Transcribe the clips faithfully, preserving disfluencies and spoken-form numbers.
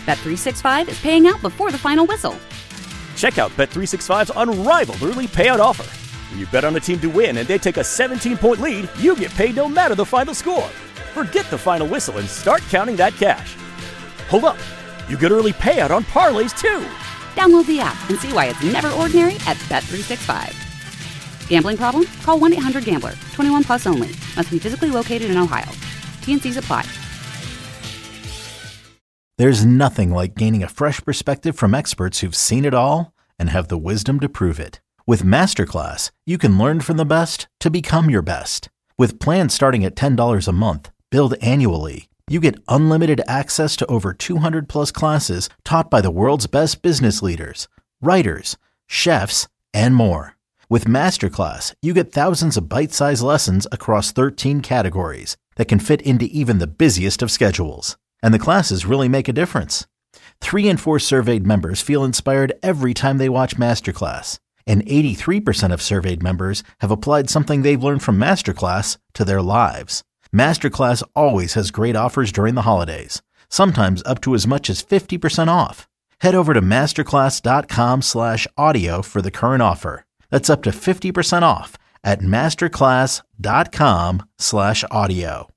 Bet three sixty-five is paying out before the final whistle. Check out Bet three sixty-five's unrivaled early payout offer. When you bet on a team to win and they take a seventeen-point lead, you get paid no matter the final score. Forget the final whistle and start counting that cash. Hold up. You get early payout on parlays, too. Download the app and see why it's never ordinary at Bet three sixty-five. Gambling problem? Call one eight hundred gambler. twenty-one plus only. Must be physically located in Ohio. T N Cs apply. There's nothing like gaining a fresh perspective from experts who've seen it all and have the wisdom to prove it. With Masterclass, you can learn from the best to become your best. With plans starting at ten dollars a month, billed annually, you get unlimited access to over two hundred plus classes taught by the world's best business leaders, writers, chefs, and more. With Masterclass, you get thousands of bite-sized lessons across thirteen categories that can fit into even the busiest of schedules. And the classes really make a difference. Three in four surveyed members feel inspired every time they watch Masterclass. And eighty-three percent of surveyed members have applied something they've learned from Masterclass to their lives. Masterclass always has great offers during the holidays, sometimes up to as much as fifty percent off. Head over to masterclass.com slash audio for the current offer. That's up to fifty percent off at masterclass.com slash audio.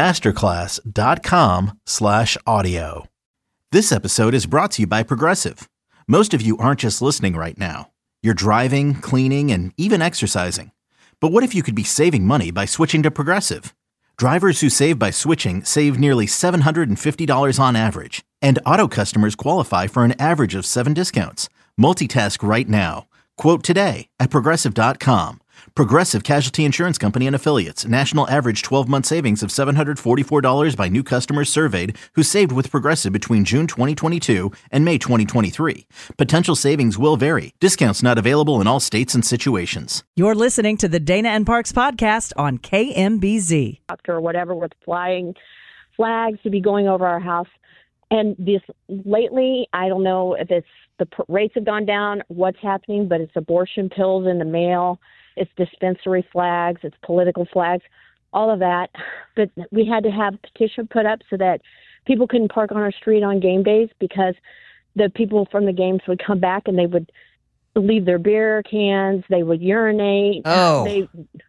masterclass.com slash audio. This episode is brought to you by Progressive. Most of you aren't just listening right now. You're driving, cleaning, and even exercising. But what if you could be saving money by switching to Progressive? Drivers who save by switching save nearly seven hundred fifty dollars on average. And auto customers qualify for an average of seven discounts. Multitask right now. Quote today at progressive dot com. Progressive Casualty Insurance Company and Affiliates. National average twelve-month savings of seven hundred forty-four dollars by new customers surveyed who saved with Progressive between June twenty twenty-two and May twenty twenty-three. Potential savings will vary. Discounts not available in all states and situations. You're listening to the Dana and Parks podcast on K M B Z. Or whatever with flying flags to be going over our house. And this lately, I don't know if it's the rates have gone down, what's happening, but it's abortion pills in the mail. It's dispensary flags, it's political flags, all of that. But we had to have a petition put up so that people couldn't park on our street on game days because the people from the games would come back and they would leave their beer cans, they would urinate. Oh. They,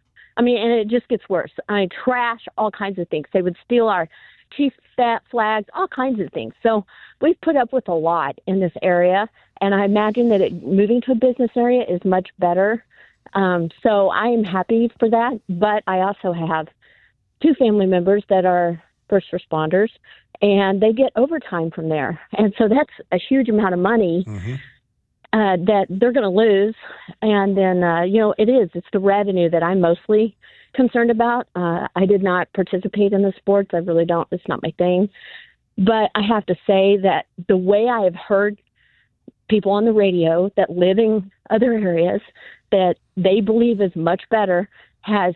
I mean, and it just gets worse. I mean, trash, all kinds of things. They would steal our chief fat flags, all kinds of things. So we've put up with a lot in this area, and I imagine that it, moving to a business area is much better. Um, so I am happy for that, but I also have two family members that are first responders, and they get overtime from there. And so that's a huge amount of money mm-hmm. uh, that they're going to lose. And then, uh, you know, it is, it's the revenue that I'm mostly concerned about. Uh, I did not participate in the sports. I really don't. It's not my thing. But I have to say that the way I have heard people on the radio that live in other areas that they believe is much better has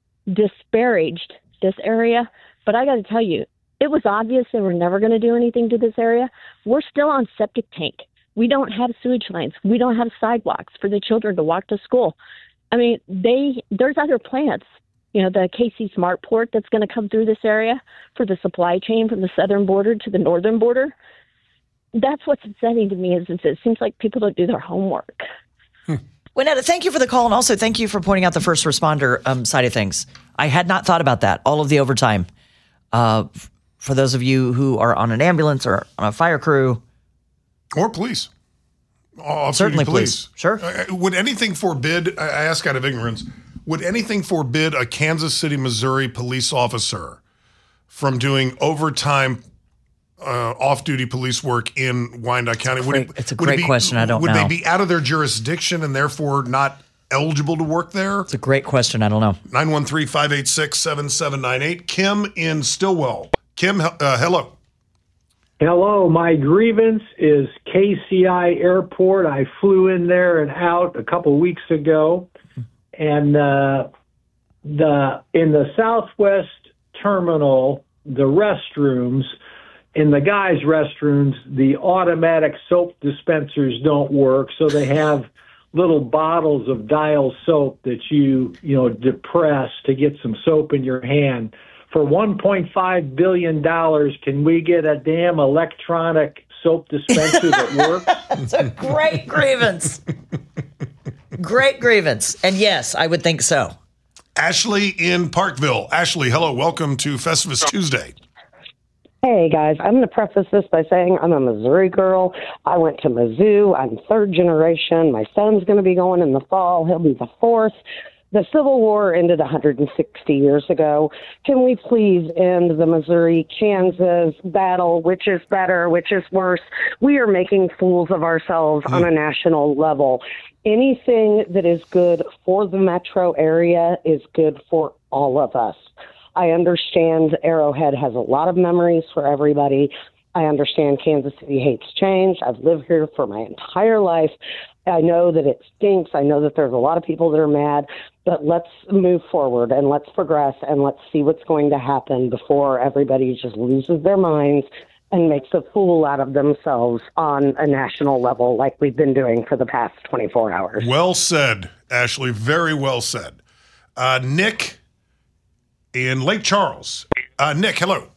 disparaged this area. But I got to tell you, it was obvious they were never going to do anything to this area. We're still on septic tank. We don't have sewage lines. We don't have sidewalks for the children to walk to school. I mean, they there's other plants. You know, the K C Smart Port that's going to come through this area for the supply chain from the southern border to the northern border. That's what's upsetting to me is, is it seems like people don't do their homework. Hmm. Winetta, thank you for the call, and also thank you for pointing out the first responder um, side of things. I had not thought about that, all of the overtime. Uh, f- for those of you who are on an ambulance or on a fire crew. Or police. Off-duty Certainly police. police. Sure. Uh, would anything forbid, I ask out of ignorance, would anything forbid a Kansas City, Missouri police officer from doing overtime uh, off-duty police work in Wyandotte County? It's a would great, it, it's a would great it be, question. I don't would know. Would they be out of their jurisdiction and therefore not eligible to work there? It's a great question. I don't know. nine one three, five eight six, seven seven nine eight. Kim in Stillwell. Kim, uh, hello. Hello, my grievance is K C I Airport. I flew in there and out a couple weeks ago, and uh, the in the Southwest Terminal, the restrooms, in the guys' restrooms, the automatic soap dispensers don't work, so they have little bottles of Dial soap that you you know depress to get some soap in your hand. For one point five billion dollars, can we get a damn electronic soap dispenser that works? It's a great grievance. Great grievance. And yes, I would think so. Ashley in Parkville. Ashley, hello. Welcome to Festivus Tuesday. Hey, guys. I'm going to preface this by saying I'm a Missouri girl. I went to Mizzou. I'm third generation. My son's going to be going in the fall. He'll be the fourth. The Civil War ended one hundred sixty years ago. Can we please end the Missouri-Kansas battle? Which is better? Which is worse? We are making fools of ourselves mm. on a national level. Anything that is good for the metro area is good for all of us. I understand Arrowhead has a lot of memories for everybody. I understand Kansas City hates change. I've lived here for my entire life. I know that it stinks. I know that there's a lot of people that are mad, but let's move forward and let's progress and let's see what's going to happen before everybody just loses their minds and makes a fool out of themselves on a national level like we've been doing for the past twenty-four hours. Well said, Ashley. Very well said. Uh, Nick in Lake Charles. Uh, Nick, hello.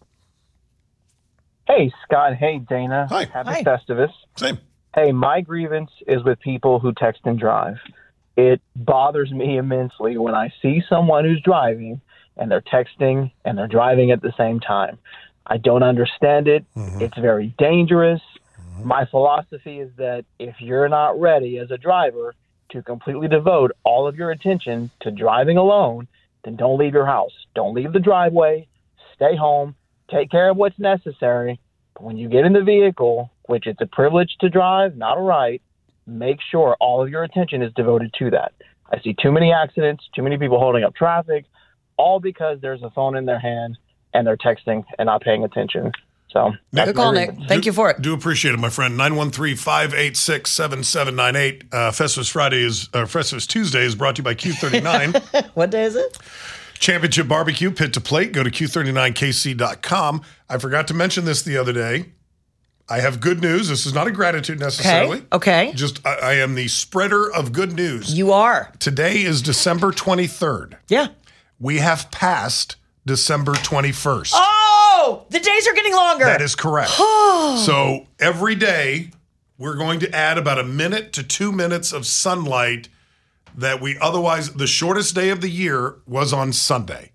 Hey, Scott. Hey, Dana. Hi. Happy Hi. Festivus. Same. Hey, my grievance is with people who text and drive. It bothers me immensely when I see someone who's driving and they're texting and they're driving at the same time. I don't understand it. Mm-hmm. It's very dangerous. Mm-hmm. My philosophy is that if you're not ready as a driver to completely devote all of your attention to driving alone, then don't leave your house. Don't leave the driveway. Stay home. Take care of what's necessary. But when you get in the vehicle, which it's a privilege to drive, not a right, make sure all of your attention is devoted to that. I see too many accidents, too many people holding up traffic, all because there's a phone in their hand and they're texting and not paying attention. So good call, Nick. Thank do, you for it. Do appreciate it, my friend. nine one three, five eight six, seven seven nine eight. Uh, Festivus Friday is, uh, Festivus Tuesday is brought to you by Q thirty-nine. What day is it? Championship Barbecue, pit to plate. Go to Q thirty-nine K C dot com. I forgot to mention this the other day. I have good news. This is not a gratitude necessarily. Okay. okay. Just I, I am the spreader of good news. You are. Today is December twenty-third. Yeah. We have passed December twenty-first. Oh, the days are getting longer. That is correct. So every day we're going to add about a minute to two minutes of sunlight that we otherwise, the shortest day of the year was on Sunday.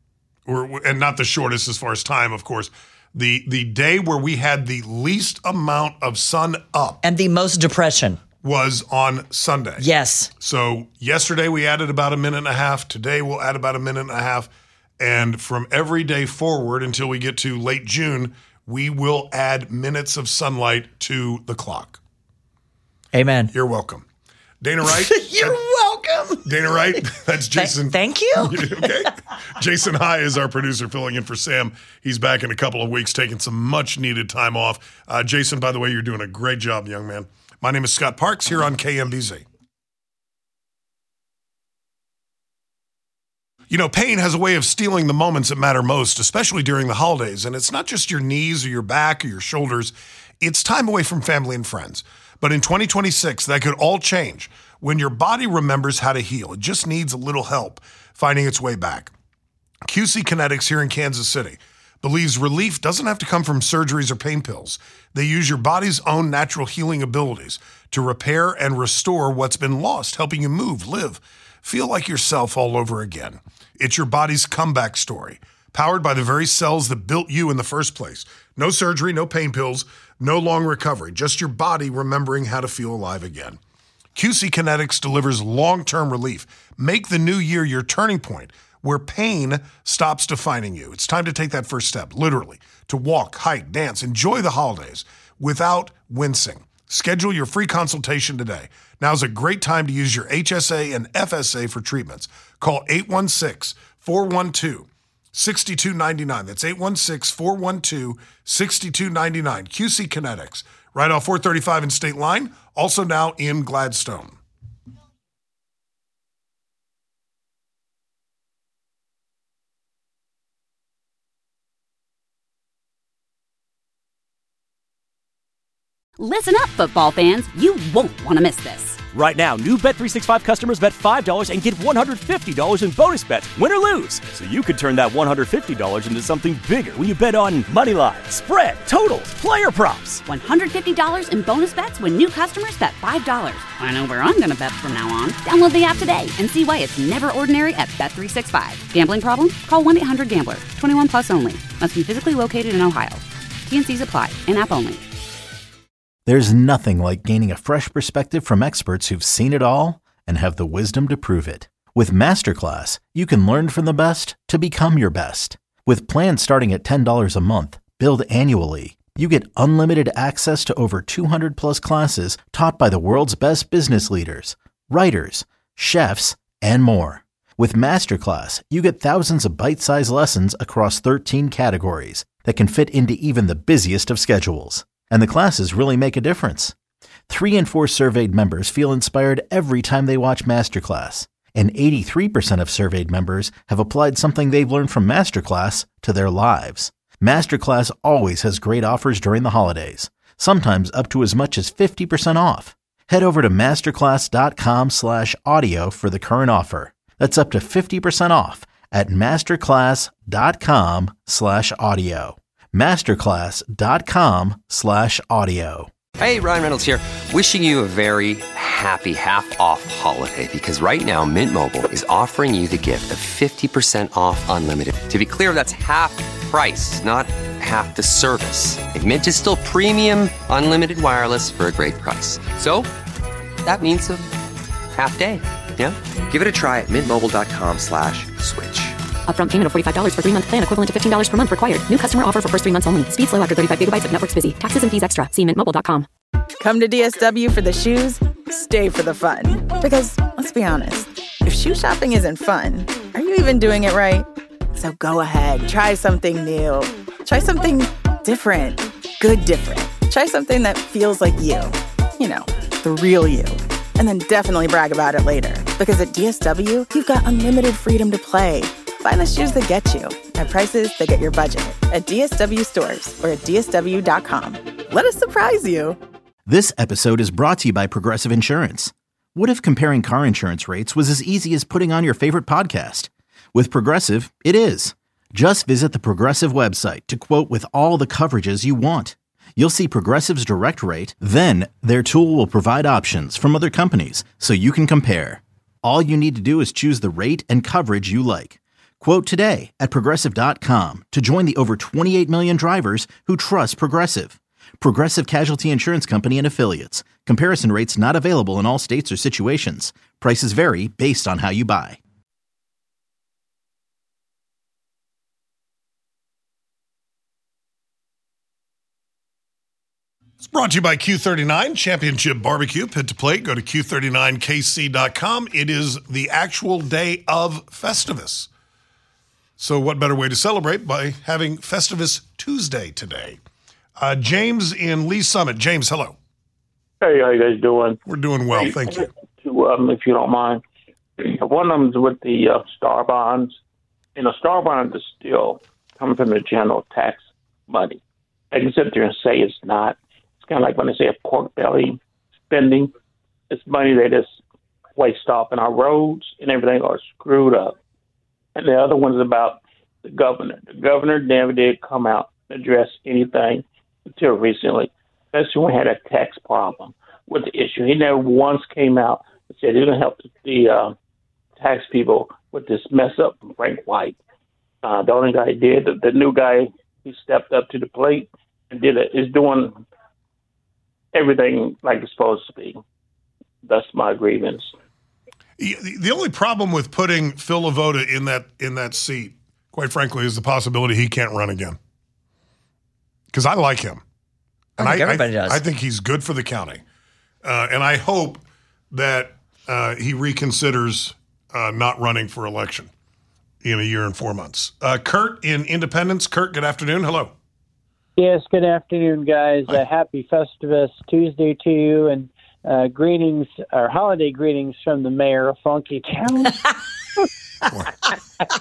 Or, and not the shortest as far as time, of course. The the day where we had the least amount of sun up. And the most depression. Was on Sunday. Yes. So yesterday we added about a minute and a half. Today we'll add about a minute and a half. And from every day forward until we get to late June, we will add minutes of sunlight to the clock. Amen. You're welcome. Dana Wright. You're welcome. Dana Wright. That's Jason. Th- thank you. Okay. Jason High is our producer filling in for Sam. He's back in a couple of weeks taking some much needed time off. Uh, Jason, by the way, you're doing a great job, young man. My name is Scott Parks here on K M B Z. You know, pain has a way of stealing the moments that matter most, especially during the holidays. And it's not just your knees or your back or your shoulders. It's time away from family and friends. But in twenty twenty-six, that could all change when your body remembers how to heal. It just needs a little help finding its way back. Q C Kinetics here in Kansas City believes relief doesn't have to come from surgeries or pain pills. They use your body's own natural healing abilities to repair and restore what's been lost, helping you move, live, feel like yourself all over again. It's your body's comeback story, powered by the very cells that built you in the first place. No surgery, no pain pills, no long recovery, just your body remembering how to feel alive again. Q C Kinetics delivers long-term relief. Make the new year your turning point, where pain stops defining you. It's time to take that first step, literally, to walk, hike, dance, enjoy the holidays without wincing. Schedule your free consultation today. Now's a great time to use your H S A and F S A for treatments. Call eight one six, four one two, six two nine nine. That's eight one six, four one two, six two nine nine. Q C Kinetics, right off four thirty-five in State Line, also now in Gladstone. Listen up, football fans. You won't want to miss this. Right now, new Bet three sixty-five customers bet five dollars and get one hundred fifty dollars in bonus bets, win or lose. So you could turn that one hundred fifty dollars into something bigger when you bet on money line, spread, totals, player props. one hundred fifty dollars in bonus bets when new customers bet five dollars. I know where I'm going to bet from now on. Download the app today and see why it's never ordinary at Bet three sixty-five. Gambling problem? Call one eight hundred gambler. twenty-one plus only. Must be physically located in Ohio. T N Cs apply. In-app only. There's nothing like gaining a fresh perspective from experts who've seen it all and have the wisdom to prove it. With Masterclass, you can learn from the best to become your best. With plans starting at ten dollars a month, billed annually, you get unlimited access to over two hundred plus classes taught by the world's best business leaders, writers, chefs, and more. With Masterclass, you get thousands of bite-sized lessons across thirteen categories that can fit into even the busiest of schedules. And the classes really make a difference. Three in four surveyed members feel inspired every time they watch Masterclass. And eighty-three percent of surveyed members have applied something they've learned from Masterclass to their lives. Masterclass always has great offers during the holidays, sometimes up to as much as fifty percent off. Head over to masterclass.com slash audio for the current offer. That's up to fifty percent off at masterclass.com slash audio. masterclass.com slash audio. Hey, Ryan Reynolds here, wishing you a very happy half-off holiday, because right now Mint Mobile is offering you the gift of fifty percent off unlimited. To be clear, that's half price, not half the service. And Mint is still premium unlimited wireless for a great price. So that means a half day, yeah? Give it a try at mintmobile.com slash switch. Upfront payment of forty-five dollars for three-month plan equivalent to fifteen dollars per month required. New customer offer for first three months only. Speed slow after thirty-five gigabytes if network's busy. Taxes and fees extra. See mint mobile dot com. Come to D S W for the shoes, stay for the fun. Because, let's be honest, if shoe shopping isn't fun, are you even doing it right? So go ahead, try something new. Try something different. Good different. Try something that feels like you. You know, the real you. And then definitely brag about it later. Because at D S W, you've got unlimited freedom to play. Find the shoes that get you at prices that get your budget at D S W stores or at D S W dot com. Let us surprise you. This episode is brought to you by Progressive Insurance. What if comparing car insurance rates was as easy as putting on your favorite podcast? With Progressive, it is. Just visit the Progressive website to quote with all the coverages you want. You'll see Progressive's direct rate, then their tool will provide options from other companies so you can compare. All you need to do is choose the rate and coverage you like. Quote today at Progressive dot com to join the over twenty-eight million drivers who trust Progressive. Progressive Casualty Insurance Company and Affiliates. Comparison rates not available in all states or situations. Prices vary based on how you buy. It's brought to you by Q thirty-nine, Championship Barbecue. Pit to plate, go to Q thirty-nine K C dot com. It is the actual day of Festivus. So what better way to celebrate by having Festivus Tuesday today? Uh, James in Lee Summit. James, hello. Hey, how you guys doing? We're doing well, hey, thank you. To, um, if you don't mind, one of them is with the uh, star bonds. You know, star bonds is still coming from the general tax money. I can sit there and say it's not. It's kind of like when they say a pork belly spending. It's money they just waste off, and our roads and everything are screwed up. And the other one's about the governor. The governor never did come out and address anything until recently, especially when we had a tax problem with the issue. He never once came out and said he's going to help the uh, tax people with this mess up from Frank White. Uh, the only guy he did, the, the new guy, he stepped up to the plate and did it, is doing everything like it's supposed to be. That's my grievance. The only problem with putting Phil Lavoda in that in that seat, quite frankly, is the possibility he can't run again. Because I like him. And I think I, everybody I, does. I think he's good for the county. Uh, and I hope that uh, he reconsiders uh, not running for election in a year and four months. Uh, Kurt in Independence. Kurt, good afternoon. Hello. Yes, good afternoon, guys. Uh, happy Festivus Tuesday to you, and uh, greetings, or holiday greetings from the mayor of Funky Town.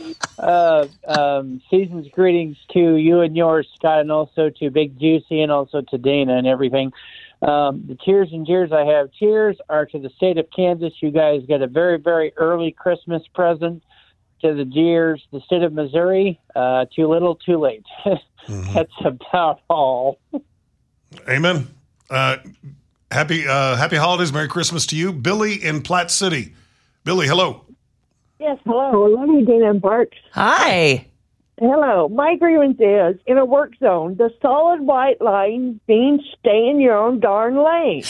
uh, um, season's greetings to you and yours, Scott, and also to Big Juicy, and also to Dana and everything. Um, the cheers and jeers I have. Cheers are to the state of Kansas. You guys got a very, very early Christmas present. To the jeers, the state of Missouri, uh, too little, too late. Mm-hmm. That's about all. Amen. Uh, happy uh, happy holidays. Merry Christmas to you. Billy in Platte City. Billy, hello. Yes, hello. I love you, Dana and Parks. Hi. Hello. My grievance is, in a work zone, the solid white line means stay in your own darn lane.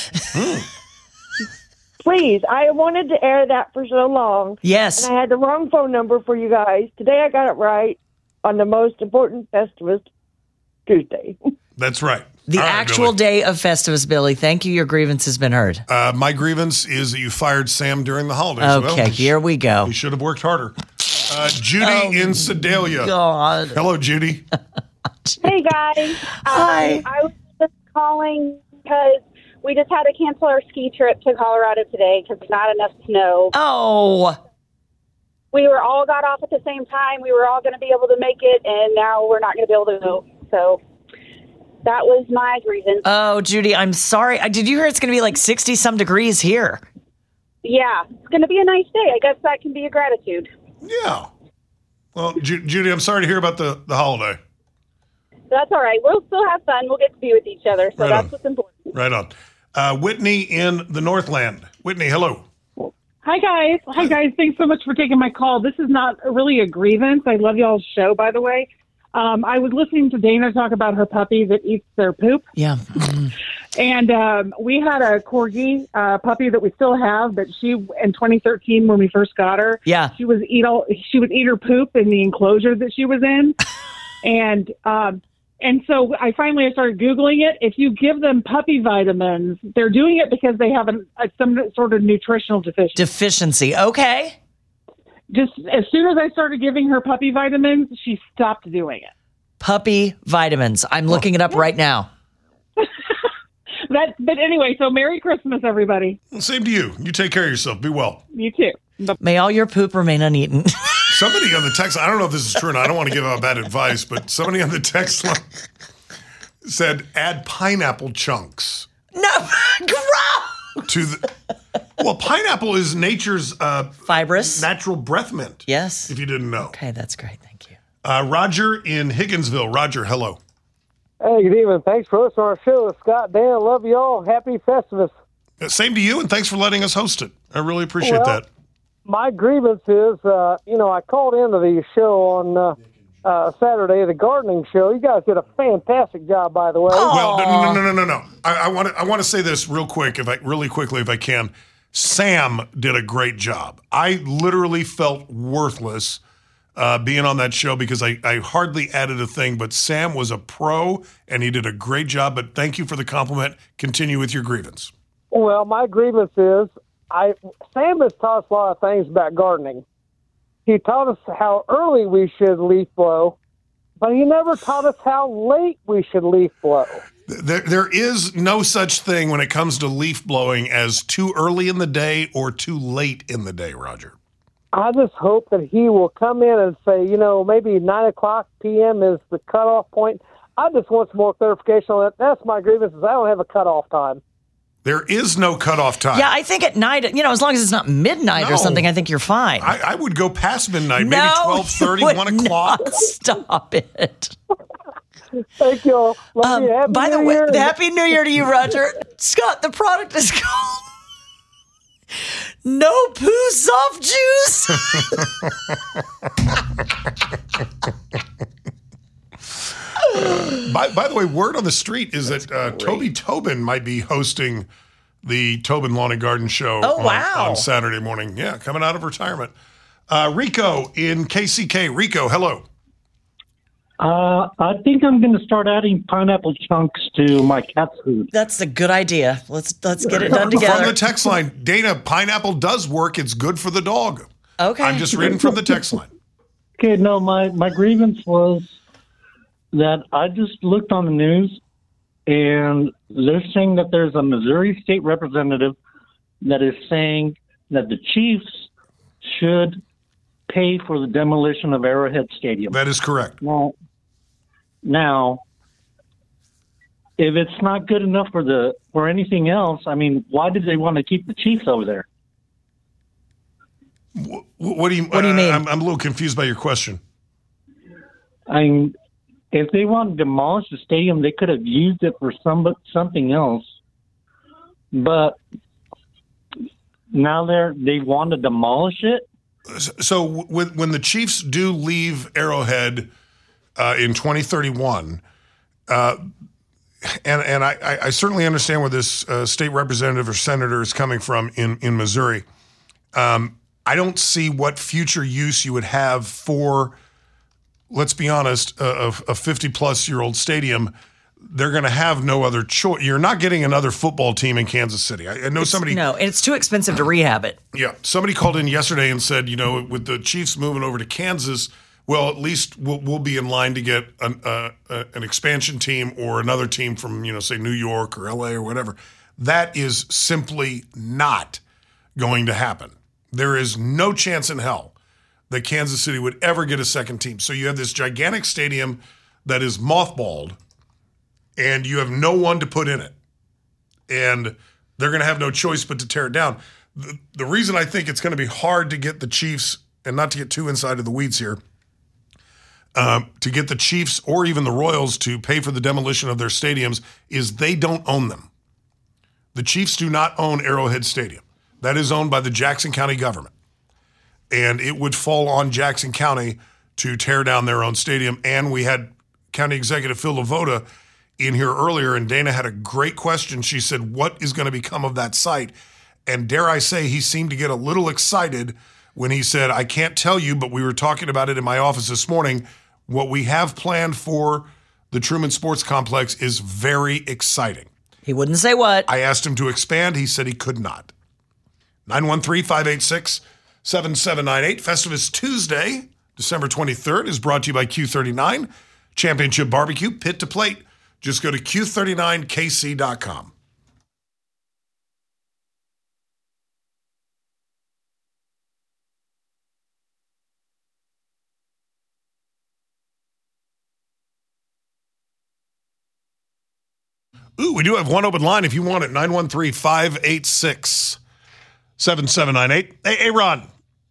Please, I wanted to air that for so long. Yes. And I had the wrong phone number for you guys. Today I got it right on the most important Festivus Tuesday. That's right. The All right, actual Billy. day of Festivus, Billy. Thank you. Your grievance has been heard. Uh, my grievance is that you fired Sam during the holidays. Okay, well, here we go. He should have worked harder. Uh, Judy Oh, in Sedalia. God. Hello, Judy. Hey, guys. Hi. Um, I was just calling because we just had to cancel our ski trip to Colorado today because there's not enough snow. Oh. We were all got off at the same time. We were all going to be able to make it, and now we're not going to be able to go. So that was my grievance. Oh, Judy, I'm sorry. Uh, Did you hear it's going to be like sixty-some degrees here? Yeah, it's going to be a nice day. I guess that can be a gratitude. Yeah. Well, Ju- Judy, I'm sorry to hear about the, the holiday. That's all right. We'll still have fun. We'll get to be with each other, so Right that's on. what's important. Right on. Uh, Whitney in the Northland. Whitney, hello. Hi, guys. Hi, guys. Thanks so much for taking my call. This is not really a grievance. I love y'all's show, by the way. Um, I was listening to Dana talk about her puppy that eats their poop. Yeah. And um, we had a corgi uh, puppy that we still have, but she, in twenty thirteen, when we first got her, Yeah. she was eat all, she would eat her poop in the enclosure that she was in. and um, and so I finally I started Googling it. If you give them puppy vitamins, they're doing it because they have an, a, some sort of nutritional deficiency. Deficiency. Okay. Just as soon as I started giving her puppy vitamins, she stopped doing it. Puppy vitamins. I'm looking it up right now. That, but anyway, so Merry Christmas, everybody. Same to you. You take care of yourself. Be well. You too. May all your poop remain uneaten. Somebody on the text, I don't know if this is true, and I don't want to give out bad advice, but somebody on the text line said add pineapple chunks. No, gross. To the well, pineapple is nature's uh, fibrous natural breath mint. Yes. If you didn't know. Okay, that's great. Thank you. Uh, Roger in Higginsville. Roger, hello. Hey, good evening. Thanks for listening to our show. Scott, Dan, love you all. Happy Festivus. Uh, Same to you, and thanks for letting us host it. I really appreciate Well, that. My grievance is, uh, you know, I called into the show on uh, uh, Saturday, the gardening show. You guys did a fantastic job, by the way. Well, no, no, no, no, no, no. I, I want to. I want to say this real quick, if I really quickly, if I can. Sam did a great job. I literally felt worthless uh, being on that show because I, I hardly added a thing. But Sam was a pro, and he did a great job. But thank you for the compliment. Continue with your grievance. Well, my grievance is, I Sam has taught us a lot of things about gardening. He taught us how early we should leaf blow, but he never taught us how late we should leaf blow. There, there is no such thing when it comes to leaf blowing as too early in the day or too late in the day, Roger. I just hope that he will come in and say, you know, maybe nine o'clock p.m. is the cutoff point. I just want some more clarification on that. That's my grievance, is I don't have a cutoff time. There is no cutoff time. Yeah, I think at night, you know, as long as it's not midnight No. or something, I think you're fine. I, I would go past midnight, No, maybe twelve thirty, you would one o'clock. not. Stop it. Thank you all. Love Um, you. Happy by New the way, Year. Happy New Year to you, Roger. Scott, the product is called No Poo Soft Juice. by, by the way, word on the street is that uh, Toby Tobin might be hosting the Tobin Lawn and Garden Show Oh, on, wow. on Saturday morning. Yeah, coming out of retirement. Uh, Rico in K C K. Rico, hello. Uh, I think I'm going to start adding pineapple chunks to my cat's food. That's a good idea. Let's let's get it done together. From the text line, Dana, pineapple does work. It's good for the dog. Okay. I'm just reading from the text line. Okay, no, my, my grievance was that I just looked on the news, and they're saying that there's a Missouri state representative that is saying that the Chiefs should pay for the demolition of Arrowhead Stadium. That is correct. Now, now, if it's not good enough for the for anything else, I mean, why did they want to keep the Chiefs over there? What, what do you? What do you mean? I'm, I'm a little confused by your question. I mean, if they want to demolish the stadium, they could have used it for some something else. But now they're they want to demolish it. So when when the Chiefs do leave Arrowhead uh, in twenty thirty-one, uh, and and I, I certainly understand where this uh, state representative or senator is coming from in in Missouri. Um, I don't see what future use you would have for, let's be honest, a, a fifty-plus-year-old stadium. They're going to have no other choice. You're not getting another football team in Kansas City. I, I know It's- somebody. No, and it's too expensive to rehab it. Yeah, somebody called in yesterday and said, you know, with the Chiefs moving over to Kansas, well, at least we'll, we'll be in line to get an, uh, uh, an expansion team or another team from, you know, say New York or L A or whatever. That is simply not going to happen. There is no chance in hell that Kansas City would ever get a second team. So you have this gigantic stadium that is mothballed, and you have no one to put in it. And they're going to have no choice but to tear it down. The, the reason I think it's going to be hard to get the Chiefs, and not to get too inside of the weeds here, um, to get the Chiefs or even the Royals to pay for the demolition of their stadiums is they don't own them. The Chiefs do not own Arrowhead Stadium. That is owned by the Jackson County government. And it would fall on Jackson County to tear down their own stadium. And we had County Executive Phil Lavoda in here earlier, and Dana had a great question. She said, what is going to become of that site? And dare I say, he seemed to get a little excited when he said, I can't tell you, but we were talking about it in my office this morning. What we have planned for the Truman Sports Complex is very exciting. He wouldn't say what. I asked him to expand. He said he could not. nine one three, five eight six, seven seven nine eight. Festivus Tuesday, December twenty-third, is brought to you by Q thirty-nine. Championship Barbecue, pit to plate. Just go to Q thirty-nine K C dot com. Ooh, we do have one open line if you want it. nine one three, five eight six, seven seven nine eight. Hey, hey, Ron.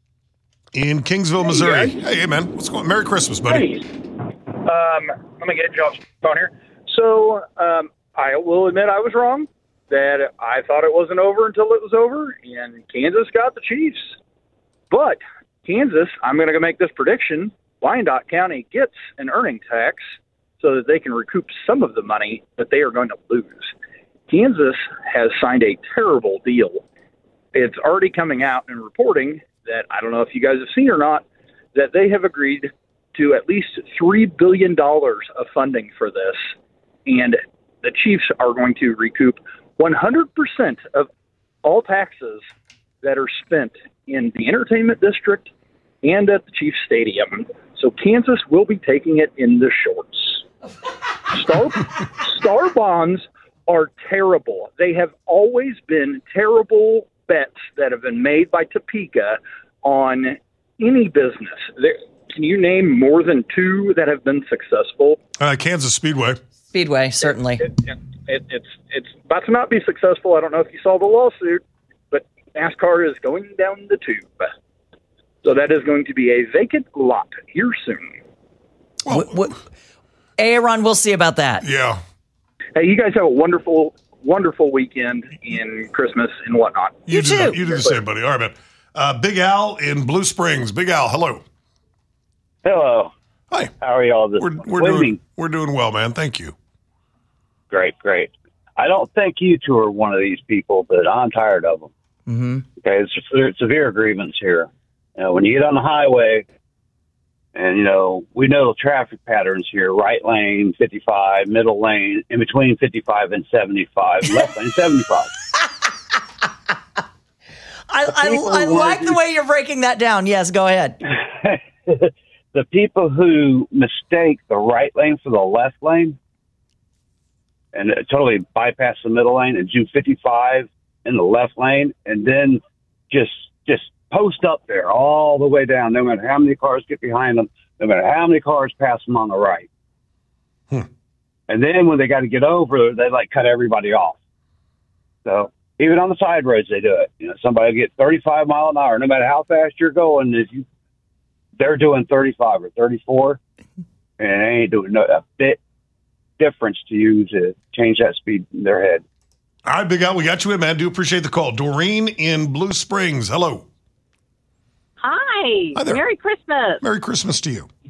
In Kingsville, Hey, Missouri. guys. Hey, hey, man. What's going on? Merry Christmas, buddy. Hey. Um, let me get Josh on here. So um, I will admit I was wrong, that I thought it wasn't over until it was over, and Kansas got the Chiefs. But Kansas, I'm going to make this prediction, Wyandotte County gets an earning tax so that they can recoup some of the money that they are going to lose. Kansas has signed a terrible deal. It's already coming out and reporting that, I don't know if you guys have seen or not, that they have agreed to at least three billion dollars of funding for this. And the Chiefs are going to recoup one hundred percent of all taxes that are spent in the entertainment district and at the Chiefs Stadium. So Kansas will be taking it in the shorts. Star, star bonds are terrible. They have always been terrible bets that have been made by Topeka on any business. There, can you name more than two that have been successful? Uh, Kansas Speedway. Speedway, certainly. It, it, it, it's it's about to not be successful. I don't know if you saw the lawsuit, but NASCAR is going down the tube. So that is going to be a vacant lot here soon. What, what, Aaron, we'll see about that. Yeah. Hey, you guys have a wonderful, wonderful weekend in Christmas and whatnot. You, do, the- you do the same, buddy. All right, man. Uh, Big Al in Blue Springs. Big Al, hello. Hello. Hi. How are y'all this We're, we're, windy? doing, we're doing well, man. Thank you. Great, great. I don't think you two are one of these people, but I'm tired of them. Mm-hmm. Okay, it's a severe grievance here. You know, when you get on the highway, and, you know, we know traffic patterns here, right lane, fifty-five, middle lane, in between fifty-five and seventy-five, left lane, seventy-five. I, I, I like the way you're breaking that down. Yes, go ahead. The people who mistake the right lane for the left lane and totally bypass the middle lane and do fifty-five in the left lane and then just just post up there all the way down, no matter how many cars get behind them, no matter how many cars pass them on the right. Hmm. And then when they got to get over, they like cut everybody off. So even on the side roads, they do it. You know, somebody will get thirty-five mile an hour, no matter how fast you're going. If you, they're doing thirty-five or thirty-four, and they ain't doing no, a bit difference to you to change that speed in their head. All right, Big Al, we got you in, man. Do appreciate the call. Doreen in Blue Springs, hello. Hi. Hi there. Merry Christmas. Merry Christmas to you.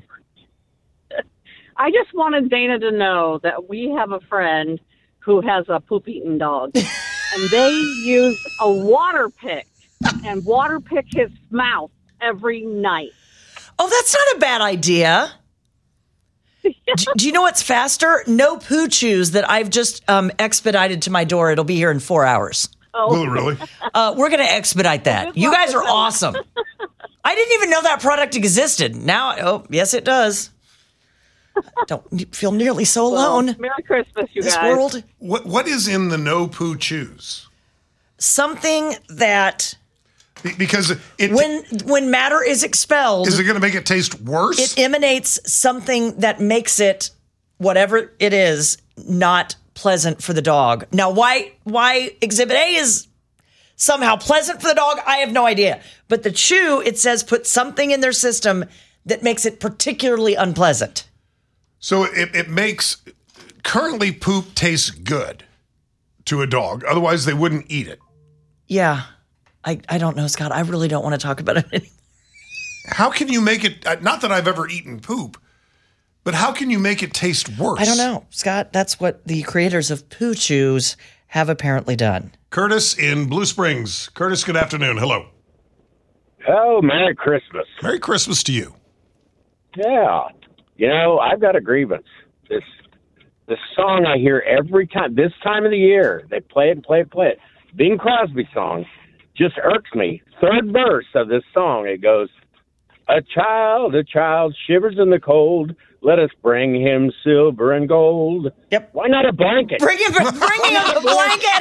I just wanted Dana to know that we have a friend who has a poop-eating dog, and they use a water pick and water pick his mouth every night. Oh, that's not a bad idea. do, do you know what's faster? No Poo Chews that I've just um, expedited to my door. It'll be here in four hours. Oh, Will it really? Uh, we're going to expedite that. You guys are awesome. I didn't even know that product existed. Now, oh, yes, it does. Don't feel nearly so alone. Well, Merry Christmas, you this guys. world. What What is in the No Poo Chews? Something that Be- Because it when when matter is expelled, is it going to make it taste worse? it emanates something that makes it, whatever it is, not pleasant for the dog. Now, why why Exhibit A is somehow pleasant for the dog, I have no idea. But the chew, it says put something in their system that makes it particularly unpleasant. So it, it makes currently poop tastes good to a dog. Otherwise, they wouldn't eat it. Yeah. I, I don't know, Scott. I really don't want to talk about it. How can you make it? uh, Not that I've ever eaten poop, but how can you make it taste worse? I don't know, Scott. That's what the creators of Poo Chews have apparently done. Curtis in Blue Springs. Curtis, good afternoon. Hello. Oh, Merry Christmas. Merry Christmas to you. Yeah. You know, I've got a grievance. This this song I hear every time, this time of the year. They play it and play it and play it. Bing Crosby song just irks me. Third verse of this song, it goes, a child, a child shivers in the cold. Let us bring him silver and gold. Yep. Why not a blanket? Bring him, bring him a blanket.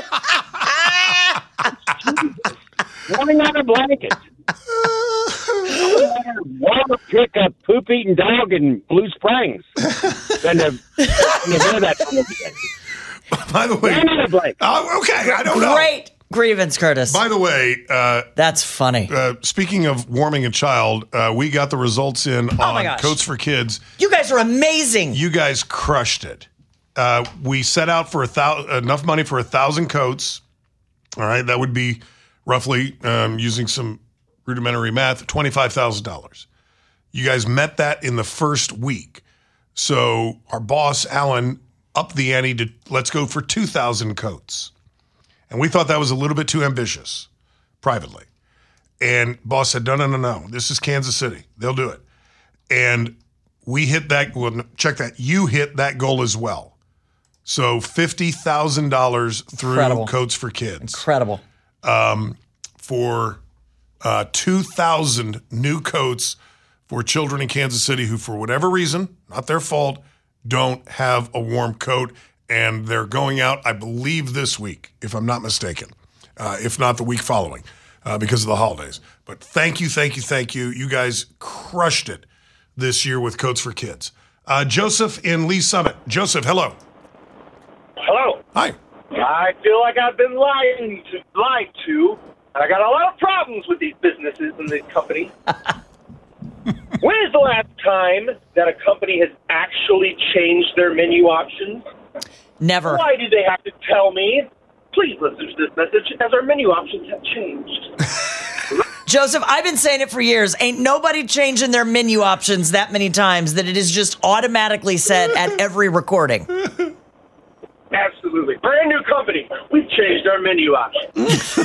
Why not a blanket? Want to pick a poop-eating dog in Blue Springs than to, to hear that song again. By the way, Why not a blanket? Oh, okay, I don't know. Great grievance, Curtis. By the way, uh, that's funny. Uh, speaking of warming a child, uh, we got the results in Oh my on gosh. Coats for Kids. You guys are amazing. You guys crushed it. Uh, we set out for a thou- enough money for a thousand coats. All right, that would be roughly, um, using some rudimentary math, twenty-five thousand dollars. You guys met that in the first week. So our boss, Alan, upped the ante to let's go for two thousand coats. And we thought that was a little bit too ambitious, privately. And boss said, no, no, no, no. This is Kansas City. They'll do it. And we hit that, well, no, check that. You hit that goal as well. So fifty thousand dollars through Incredible. Coats for Kids. Incredible. Um, for uh, two thousand new coats for children in Kansas City who, for whatever reason, not their fault, don't have a warm coat. And they're going out, I believe, this week, if I'm not mistaken, uh, if not the week following, uh, because of the holidays. But thank you, thank you, thank you. You guys crushed it this year with Coats for Kids. Uh, Joseph in Lee Summit. Joseph, hello. Hello. Hi. I feel like I've been lying to, lied to, and I got a lot of problems with these businesses and these companies. When is the last time that a company has actually changed their menu options? Never. Why do they have to tell me? Please listen to this message as our menu options have changed. Joseph, I've been saying it for years. Ain't nobody changing their menu options that many times that it is just automatically said at every recording. Absolutely. Brand new company. We've changed our menu options.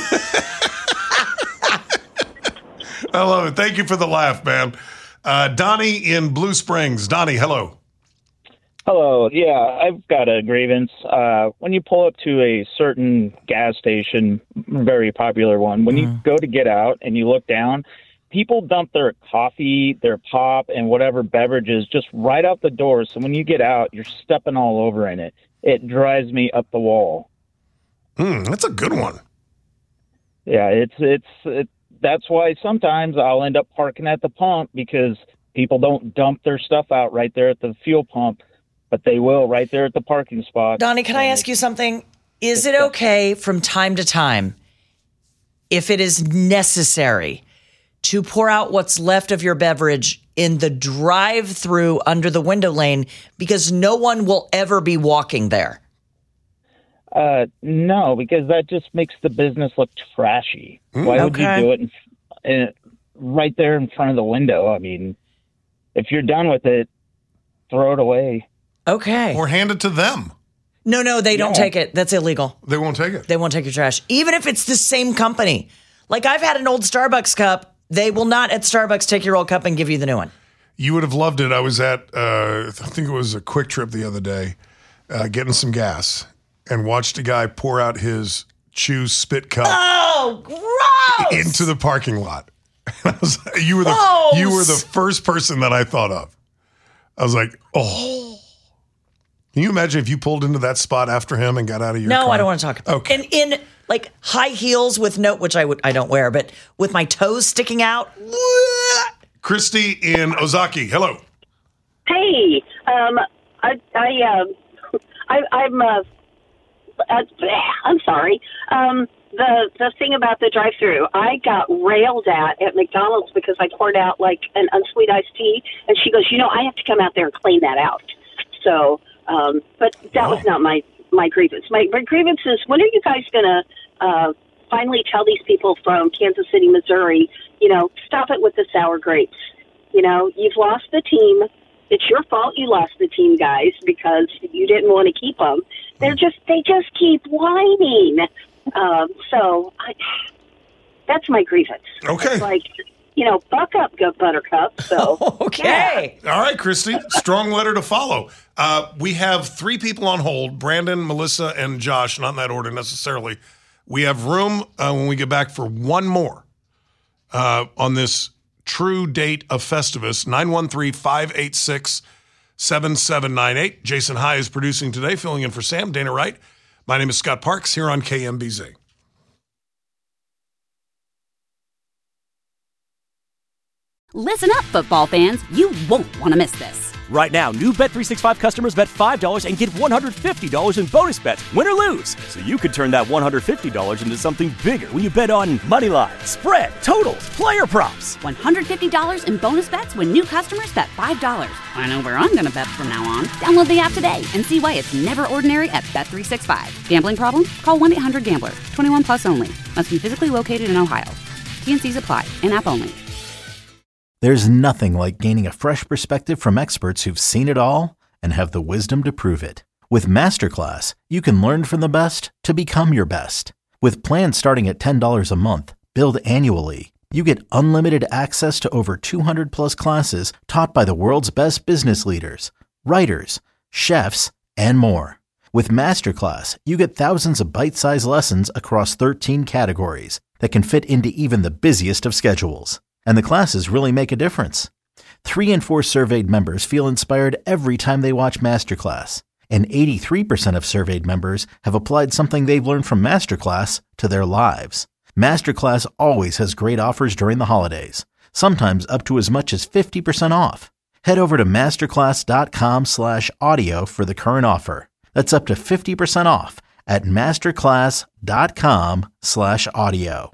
I love it. Thank you for the laugh, man. Uh, Donnie in Blue Springs. Donnie, hello. Hello. Yeah, I've got a grievance. Uh, when you pull up to a certain gas station, very popular one, when you go to get out and you look down, people dump their coffee, their pop, and whatever beverages just right out the door. So when you get out, you're stepping all over in it. It drives me up the wall. Mm, that's a good one. Yeah, it's it's it, that's why sometimes I'll end up parking at the pump because people don't dump their stuff out right there at the fuel pump, but they will right there at the parking spot. Donnie, can I ask you something? Is it okay from time to time, if it is necessary, to pour out what's left of your beverage in the drive-through under the window lane because no one will ever be walking there? Uh, no, because that just makes the business look trashy. Mm, Why would okay. you do it in, in, right there in front of the window? I mean, if you're done with it, throw it away. Okay. Or hand it to them. No, no, they don't Yeah. take it. That's illegal. They won't take it. They won't take your trash. Even if it's the same company. Like I've had an old Starbucks cup. They will not at Starbucks take your old cup and give you the new one. You would have loved it. I was at, uh, I think it was a Quick Trip the other day, uh, getting some gas, and watched a guy pour out his Chew spit cup Oh, gross! into the parking lot. I was, you were the Gross! you were the first person that I thought of. I was like, oh. Can you imagine if you pulled into that spot after him and got out of your No, car? I don't want to talk about Okay. it. And in like high heels with no, which I would I don't wear, but with my toes sticking out. Christy in Ozaki, hello. Hey, um, I, I, um, I, I'm, uh, uh, I'm sorry. Um, the the thing about the drive-through, I got railed at at McDonald's because I poured out like an unsweet iced tea, and she goes, you know, I have to come out there and clean that out. So, um, but that was not my my grievance. My, my grievance is, when are you guys gonna uh, finally tell these people from Kansas City, Missouri, you know, stop it with the sour grapes. You know, you've lost the team. It's your fault you lost the team, guys, because you didn't want to keep them. They're just, they just keep whining. Um, so I, that's my grievance. Okay. It's like, you know, buck up, good Buttercup. So okay. All right, Christy. Strong letter to follow. Uh, we have three people on hold, Brandon, Melissa, and Josh, not in that order necessarily. We have room uh, when we get back for one more uh, on this true date of Festivus, nine one three, five eight six, seven seven nine eight. Jason High is producing today, filling in for Sam. Dana Wright. My name is Scott Parks here on K M B Z. Listen up, football fans. You won't want to miss this. Right now, new Bet three sixty-five customers bet five dollars and get one hundred fifty dollars in bonus bets, win or lose. So you could turn that one hundred fifty dollars into something bigger when you bet on money line, spread, totals, player props. one hundred fifty dollars in bonus bets when new customers bet five dollars. I know where I'm going to bet from now on. Download the app today and see why it's never ordinary at Bet three sixty-five. Gambling problem? Call one eight hundred gambler. twenty-one plus only. Must be physically located in Ohio. T and C's apply. In-app only. There's nothing like gaining a fresh perspective from experts who've seen it all and have the wisdom to prove it. With Masterclass, you can learn from the best to become your best. With plans starting at ten dollars a month, billed annually, you get unlimited access to over two hundred plus classes taught by the world's best business leaders, writers, chefs, and more. With Masterclass, you get thousands of bite-sized lessons across thirteen categories that can fit into even the busiest of schedules. And the classes really make a difference. Three in four surveyed members feel inspired every time they watch Masterclass. And eighty-three percent of surveyed members have applied something they've learned from Masterclass to their lives. Masterclass always has great offers during the holidays, sometimes up to as much as fifty percent off. Head over to masterclass.com slash audio for the current offer. That's up to fifty percent off at masterclass.com slash audio.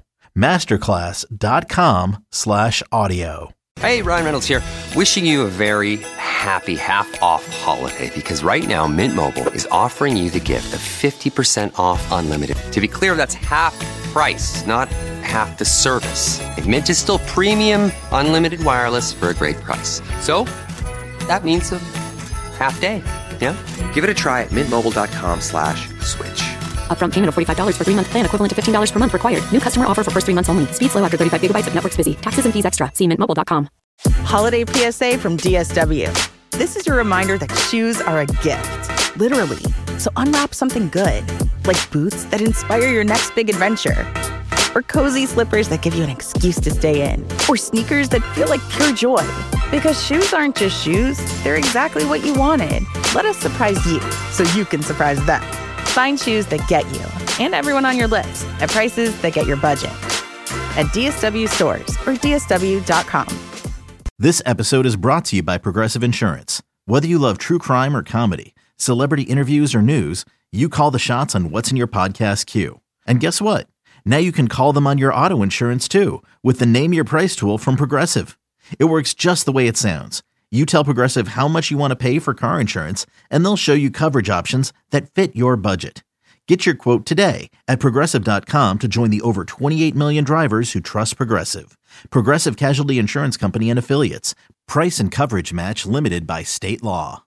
Masterclass.com slash audio. Hey, Ryan Reynolds here, wishing you a very happy half-off holiday, because right now Mint Mobile is offering you the gift of fifty percent off unlimited. To be clear, that's half price, not half the service. And Mint is still premium unlimited wireless for a great price. So that means a half day, yeah? Give it a try at mintmobile.com slash switch. Upfront payment of forty-five dollars for three-month plan equivalent to fifteen dollars per month required. New customer offer for first three months only. Speed slow after thirty-five gigabytes if network's busy. Taxes and fees extra. See mint mobile dot com. Holiday P S A from D S W. This is your reminder that shoes are a gift, literally. So unwrap something good, like boots that inspire your next big adventure, or cozy slippers that give you an excuse to stay in, or sneakers that feel like pure joy. Because shoes aren't just shoes, they're exactly what you wanted. Let us surprise you so you can surprise them. Find shoes that get you and everyone on your list at prices that get your budget. at D S W stores or D S W dot com. This episode is brought to you by Progressive Insurance. Whether you love true crime or comedy, celebrity interviews or news, you call the shots on what's in your podcast queue. And guess what? Now you can call them on your auto insurance too with the Name Your Price tool from Progressive. It works just the way it sounds. You tell Progressive how much you want to pay for car insurance, and they'll show you coverage options that fit your budget. Get your quote today at Progressive dot com to join the over twenty-eight million drivers who trust Progressive. Progressive Casualty Insurance Company and Affiliates. Price and coverage match limited by state law.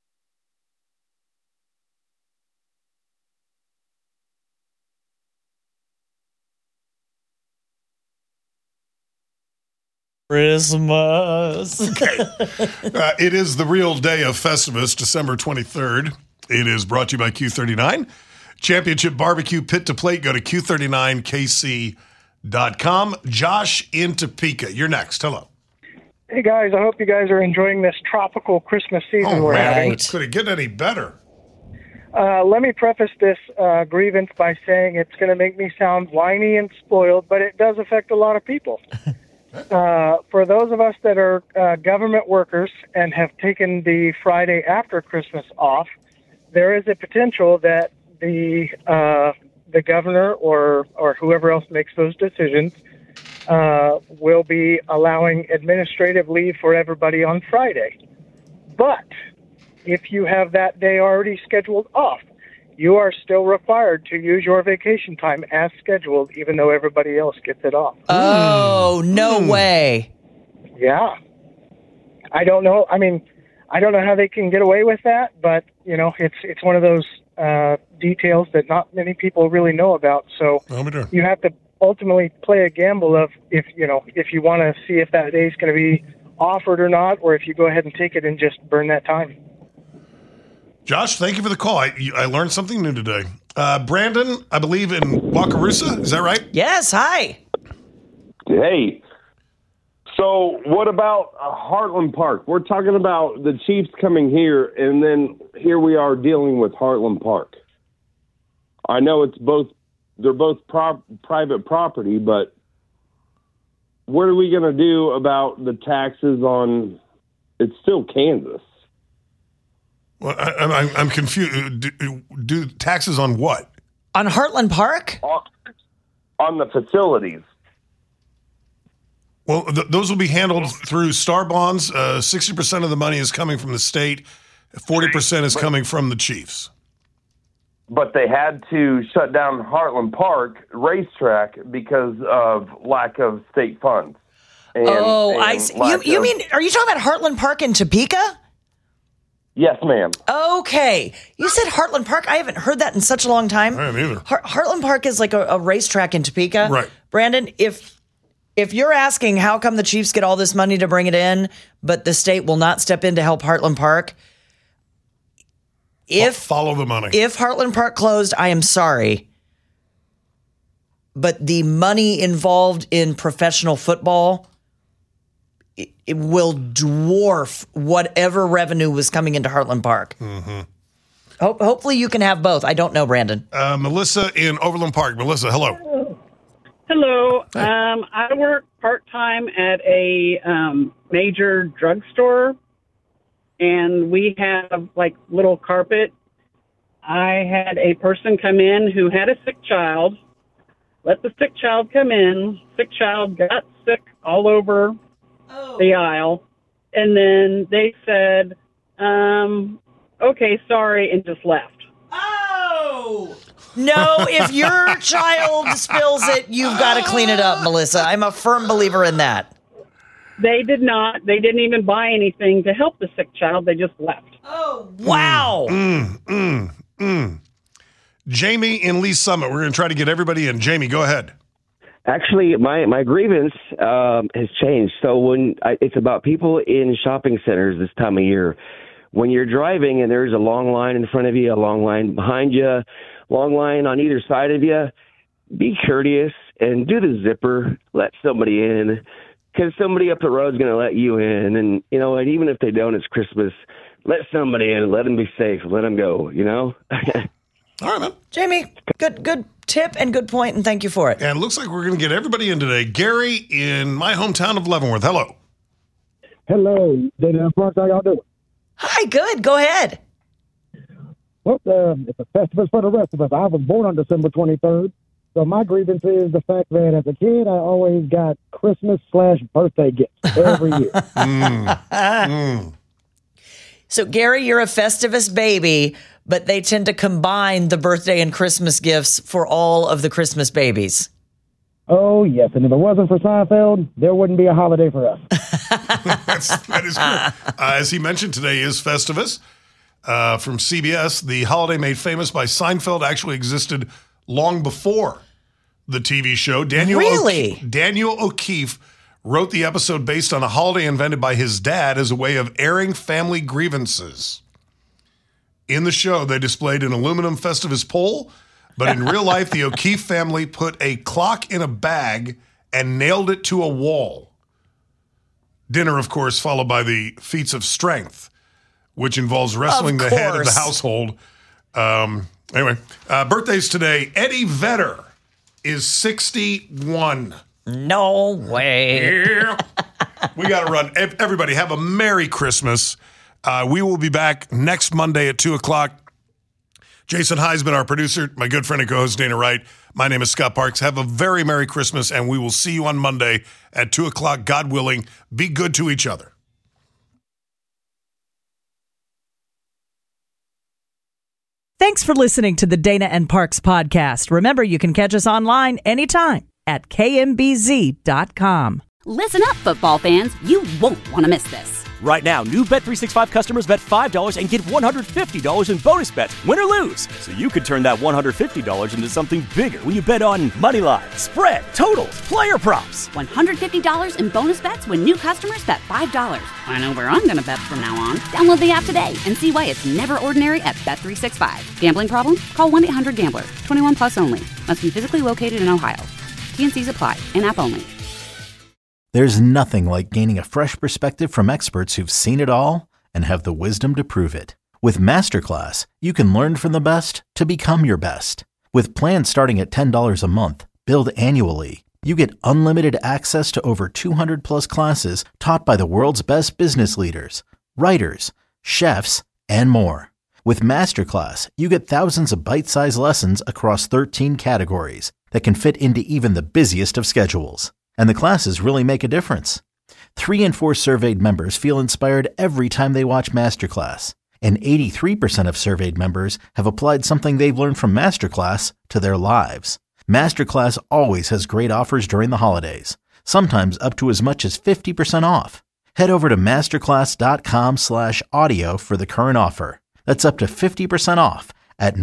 Christmas. Okay. Uh, it is the real day of Festivus, December twenty-third. It is brought to you by Q thirty-nine. Championship Barbecue Pit to Plate. Go to Q thirty-nine K C dot com. Josh in Topeka. You're next. Hello. Hey, guys. I hope you guys are enjoying this tropical Christmas season Oh, we're man. having. Could it get any better? Uh, let me preface this uh, grievance by saying it's going to make me sound whiny and spoiled, but it does affect a lot of people. Uh, for those of us that are uh, government workers and have taken the Friday after Christmas off, there is a potential that the uh, the governor or or whoever else makes those decisions uh, will be allowing administrative leave for everybody on Friday. But if you have that day already scheduled off, you are still required to use your vacation time as scheduled, even though everybody else gets it off. Oh, no Hmm. way. Yeah. I don't know. I mean, I don't know how they can get away with that, but, you know, it's it's one of those uh, details that not many people really know about. So you have to ultimately play a gamble of if, you know, if you want to see if that day is going to be offered or not, or if you go ahead and take it and just burn that time. Josh, thank you for the call. I, you- I learned something new today. Uh, Brandon, I believe in Wakarusa. Is that right? Yes. Hi. Hey. So what about uh, Heartland Park? We're talking about the Chiefs coming here, and then here we are dealing with Heartland Park. I know it's both, they're both prop, private property, but what are we going to do about the taxes on, it's still Kansas. Well, I, I'm, I'm confused. Do, do taxes on what? On Heartland Park? On, on the facilities. Well, th- those will be handled through Star Bonds. Uh, sixty percent of the money is coming from the state. forty percent is coming from the Chiefs. But they had to shut down Heartland Park racetrack because of lack of state funds. And, oh, and I see. You, lack you of- mean, are you talking about Heartland Park in Topeka? Yes, ma'am. Okay. You said Heartland Park. I haven't heard that in such a long time. I haven't either. Heart- Heartland Park is like a, a racetrack in Topeka. Right. Brandon, if if you're asking how come the Chiefs get all this money to bring it in, but the state will not step in to help Heartland Park, if follow the money. If Heartland Park closed, I am sorry. But the money involved in professional football, it, it will dwarf whatever revenue was coming into Heartland Park. Mm-hmm. Ho- hopefully you can have both. I don't know, Brandon. Uh, Melissa in Overland Park. Melissa, hello. Hello. Um, I work part-time at a um, major drugstore, and we have, like, little carpet. I had a person come in who had a sick child, let the sick child come in. Sick child got sick all over the aisle, and then they said, um, okay, sorry, and just left. Oh! No, if your child spills it, you've got to clean it up, Melissa. I'm a firm believer in that. They did not. They didn't even buy anything to help the sick child. They just left. Oh, wow. Mm, mm, mm. Jamie in Lee Summit. We're going to try to get everybody in. Jamie, go ahead. Actually, my, my grievance um, has changed. So when I, it's about people in shopping centers this time of year, when you're driving and there's a long line in front of you, a long line behind you, long line on either side of you, be courteous and do the zipper. Let somebody in, because somebody up the road is going to let you in. And, you know, and even if they don't, it's Christmas. Let somebody in. Let them be safe. Let them go, you know? All right, man. Jamie, good good tip and good point, and thank you for it. And it looks like we're going to get everybody in today. Gary in my hometown of Leavenworth. Hello. Hello. Dana and Park, how y'all doing? Hi, good. Go ahead. Well, uh, it's a festival for the rest of us. I was born on December twenty-third. So my grievance is the fact that as a kid, I always got Christmas slash birthday gifts every year. mm. Mm. So, Gary, you're a Festivus baby, but they tend to combine the birthday and Christmas gifts for all of the Christmas babies. Oh, yes. And if it wasn't for Seinfeld, there wouldn't be a holiday for us. That's, that is true. Uh, as he mentioned, today is Festivus uh, from C B S. The holiday made famous by Seinfeld actually existed long before the T V show. Daniel Really? O- Daniel O'Keefe wrote the episode based on a holiday invented by his dad as a way of airing family grievances. In the show, they displayed an aluminum Festivus pole, but in real life, the O'Keefe family put a clock in a bag and nailed it to a wall. Dinner, of course, followed by the feats of strength, which involves wrestling the head of the household. Um, anyway, uh, birthdays today. Eddie Vedder is sixty-one. No way. Yeah. We got to run. Everybody, have a Merry Christmas. Uh, we will be back next Monday at two o'clock. Jason Heisman, our producer, my good friend and co-host Dana Wright. My name is Scott Parks. Have a very Merry Christmas, and we will see you on Monday at two o'clock, God willing. Be good to each other. Thanks for listening to the Dana and Parks podcast. Remember, you can catch us online anytime at K M B Z dot com. Listen up, football fans. You won't want to miss this. Right now, new Bet three sixty-five customers bet five dollars and get one hundred fifty dollars in bonus bets, win or lose. So you could turn that one hundred fifty dollars into something bigger when you bet on money line, spread, totals, player props. one hundred fifty dollars in bonus bets when new customers bet five dollars. I know where I'm going to bet from now on. Download the app today and see why it's never ordinary at Bet three sixty-five. Gambling problem? Call one eight hundred gambler. twenty-one plus only. Must be physically located in Ohio. T N Cs apply. In-app only. There's nothing like gaining a fresh perspective from experts who've seen it all and have the wisdom to prove it. With Masterclass, you can learn from the best to become your best. With plans starting at ten dollars a month, billed annually, you get unlimited access to over two hundred plus classes taught by the world's best business leaders, writers, chefs, and more. With Masterclass, you get thousands of bite-sized lessons across thirteen categories that can fit into even the busiest of schedules. And the classes really make a difference. Three in four surveyed members feel inspired every time they watch Masterclass. And eighty-three percent of surveyed members have applied something they've learned from Masterclass to their lives. Masterclass always has great offers during the holidays, sometimes up to as much as fifty percent off. Head over to masterclass.com slash audio for the current offer. That's up to fifty percent off at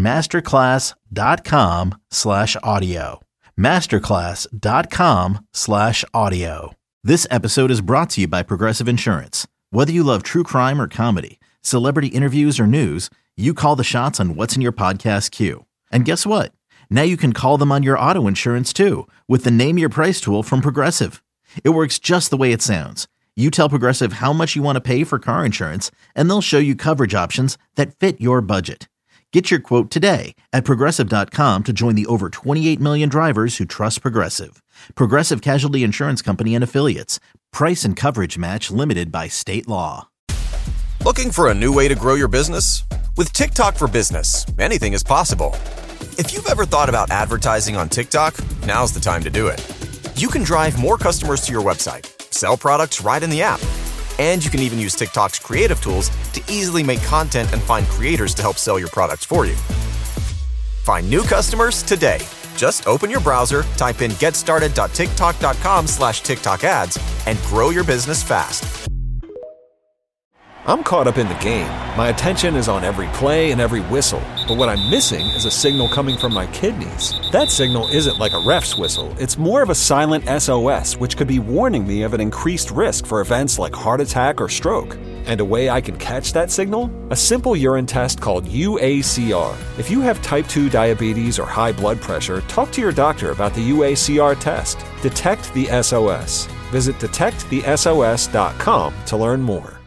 masterclass.com slash audio. Masterclass.com slash audio. This episode is brought to you by Progressive Insurance. Whether you love true crime or comedy, celebrity interviews or news, you call the shots on what's in your podcast queue. And guess what? Now you can call them on your auto insurance too with the Name Your Price tool from Progressive. It works just the way it sounds. You tell Progressive how much you want to pay for car insurance, and they'll show you coverage options that fit your budget. Get your quote today at Progressive dot com to join the over twenty-eight million drivers who trust Progressive. Progressive Casualty Insurance Company and Affiliates. Price and coverage match limited by state law. Looking for a new way to grow your business? With TikTok for Business, anything is possible. If you've ever thought about advertising on TikTok, now's the time to do it. You can drive more customers to your website, sell products right in the app, and you can even use TikTok's creative tools to easily make content and find creators to help sell your products for you. Find new customers today. Just open your browser, type in getstarted.tiktok.com slash TikTok ads, and grow your business fast. I'm caught up in the game. My attention is on every play and every whistle. But what I'm missing is a signal coming from my kidneys. That signal isn't like a ref's whistle. It's more of a silent S O S, which could be warning me of an increased risk for events like heart attack or stroke. And a way I can catch that signal? A simple urine test called U A C R. If you have type two diabetes or high blood pressure, talk to your doctor about the U A C R test. Detect the S O S. Visit detect the S O S dot com to learn more.